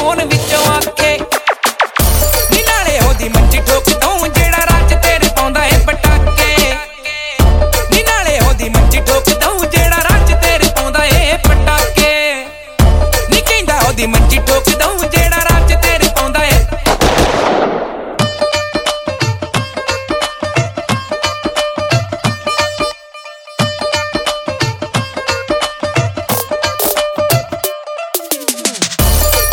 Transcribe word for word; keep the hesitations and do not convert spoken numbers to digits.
phone ਵਿੱਚੋਂ ਆਖੇ ਨੀ ਨਾਲੇ ਉਹਦੀ ਮੰਜੀ ਠੋਕ ਦਊਂ ਜਿਹੜਾ ਰਾਜ ਤੇਰੇ ਪਾਉਂਦਾ ਏ ਪਟਾਕੇ ਨੀ ਨਾਲੇ ਉਹਦੀ ਮੰਜੀ ਠੋਕ ਦਊਂ ਜਿਹੜਾ ਰਾਜ ਤੇਰੇ ਪਾਉਂਦਾ ਏ ਪਟਾਕੇ ਨੀ ਕਹਿੰਦਾ ਉਹਦੀ ਮੰਜੀ ਠੋਕ ਦਊਂ ਜਿਹੜਾ